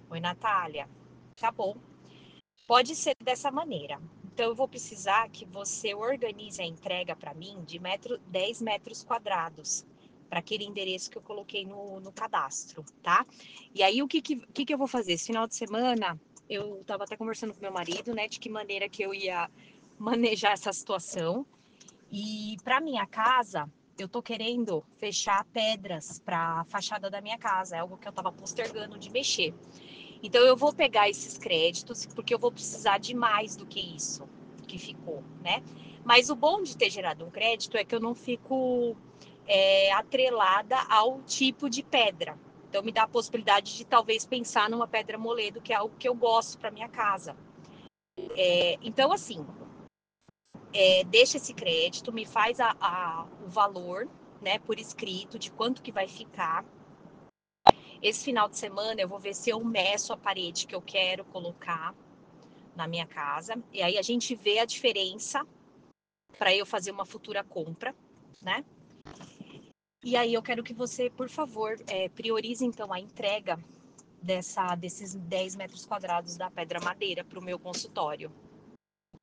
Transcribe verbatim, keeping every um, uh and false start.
Oi, Natália. Tá bom. Pode ser dessa maneira. Então, eu vou precisar que você organize a entrega para mim de metro, dez metros quadrados, para aquele endereço que eu coloquei no, no cadastro, tá? E aí, o que, que, que, que eu vou fazer? Esse final de semana, eu estava até conversando com meu marido, né, de que maneira que eu ia manejar essa situação. E para minha casa, eu tô querendo fechar pedras para a fachada da minha casa, é algo que eu estava postergando de mexer. Então eu vou pegar esses créditos, porque eu vou precisar de mais do que isso que ficou, né? Mas o bom de ter gerado um crédito é que eu não fico é, atrelada ao tipo de pedra. Então me dá a possibilidade de talvez pensar numa pedra moledo, que é algo que eu gosto para minha casa. É, então, assim, é, deixa esse crédito, me faz a, a, o valor, né, por escrito, de quanto que vai ficar. Esse final de semana eu vou ver se eu meço a parede que eu quero colocar na minha casa. E aí a gente vê a diferença para eu fazer uma futura compra, né? E aí eu quero que você, por favor, é, priorize então a entrega dessa, desses dez metros quadrados da pedra madeira para o meu consultório.